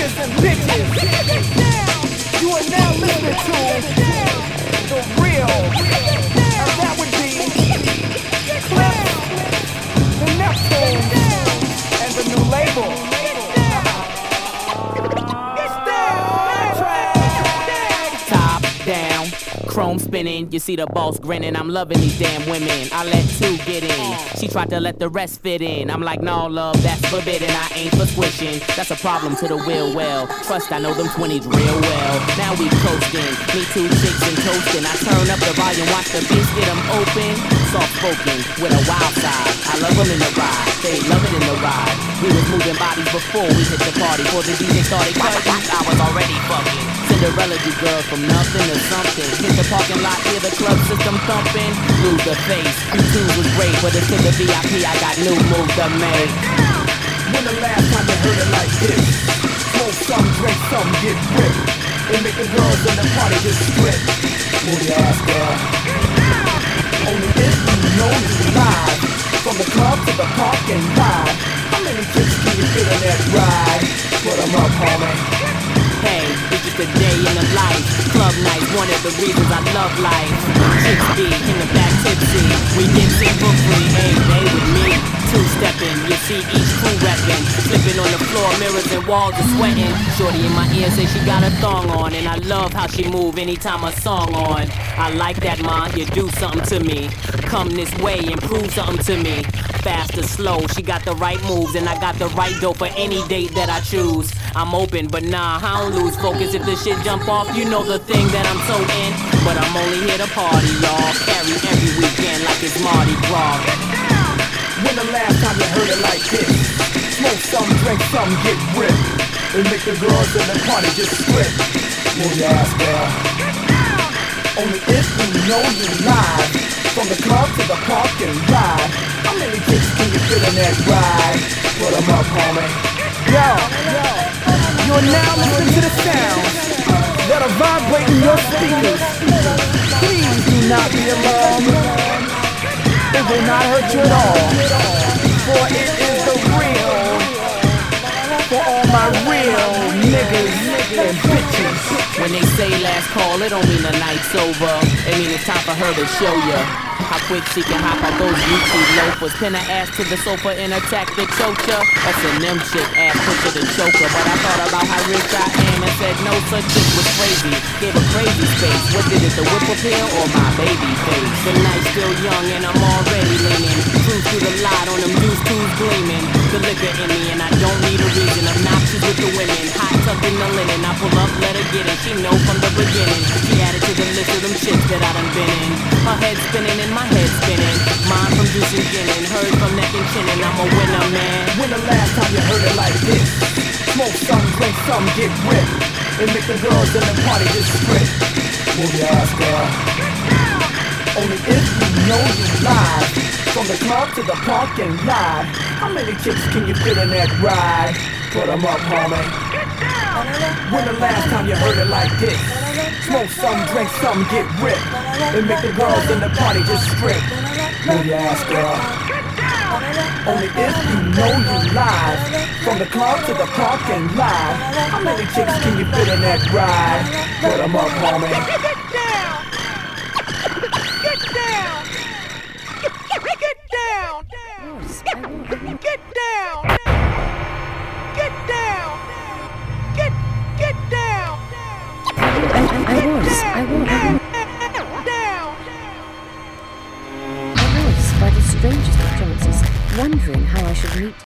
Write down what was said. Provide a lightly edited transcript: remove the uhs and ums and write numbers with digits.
niggas and bitches. You are now listening to the real, and that would be Clip, the Neptunes, and the new label. Top down, chrome spinning, you see the boss grinning. I'm loving these damn women. I let two get in. She tried to let the rest fit in. I'm like, no, love, that's forbidden. I ain't for squishing. That's a problem to the will well. Trust, I know them 20s real well. Now we coasting. Me two chicks and toasting. I turn up the volume, watch the beats get them open. Soft spoken with a wild side. I love them in the ride. They love it in the ride. We was moving bodies before we hit the party. Before the DJ started cutting, I was already fucking. Cinderella, you girls from nothing to something. Hit the parking lot, hear the club system thumping. Lose the face, Q2 was great, but it's to the VIP, I got new moves to make. When the last time you heard it like this? Smoke some, drink some, get ripped. And make the girls in the party just strip. Move your ass, girl. Only if you know you live. From the club to the park and ride. How many chicks can you fit in that ride? Put 'em up, homie. Hey, it's just a day in the life. Club night, one of the reasons I love life. Chicks be in the back tipsy. We get sick for free, hey, they with me. Two-stepping, you see each crew reppin'. Flipping on the floor, mirrors and walls are sweating. Shorty in my ear say she got a thong on. And I love how she move anytime a song on. I like that, ma, you do something to me. Come this way and prove something to me. Fast or slow, she got the right moves. And I got the right dope for any date that I choose. I'm open, but nah, I don't lose focus. If the shit jump off, you know the thing that I'm so in. But I'm only here to party, y'all. Carry every weekend like it's Mardi Gras. When the last time you heard it like this? Smoke some, drink some, get ripped. And make the girls in the party just strip. Move your ass, girl. Only if you know you live. From the club to the park and ride. How many chicks can you fit in that ride? Put 'em up, homie. Yo, you're now listening to the sounds that are vibrating your speakers. Please do not be alarmed. It will not hurt you at all. For it is the real. For all my real niggas and bitches. When they say last call, it don't mean the night's over. It mean it's time for her to show ya how quick she can hop out those YouTube loafers. Pin her ass to the sofa and attack the choker. That's a them chick ass picture the choker. But I thought about how rich I am and said no such chick was crazy. Gave a crazy space. What did it, the whip appeal or my baby face? The night's still young and I'm already leaning. Cruise through the light on them juice tubes gleaming. The liquor in me and I don't need a reason. Obnoxious with the women. Hot tucked in the linen. I pull up, let her get it. She know from the beginning. She added to the list of them chicks that I done been in. Her head spinning and my head spinning. Mine from juice and gin and heard from neck and chin. And I'm a winner, man. When the last time you heard it like this? Smoke some, drink some, get ripped. And make the girls in the party just strip. Move your ass, girl. Only if you know you live. From the club to the park and ride. How many chicks can you fit in that ride? Put 'em up, homie. When the last time you heard it like this? Smoke some, drink some, get ripped. And make the girls in the party just strip. Move your ass, girl. Only if you know you live. From the club to the park and ride. How many chicks can you fit in that ride? Put 'em up, homie. Get down! Get down! Get down! Get down! Get down! Get down! I was, by the strangest of chances, wondering how I should meet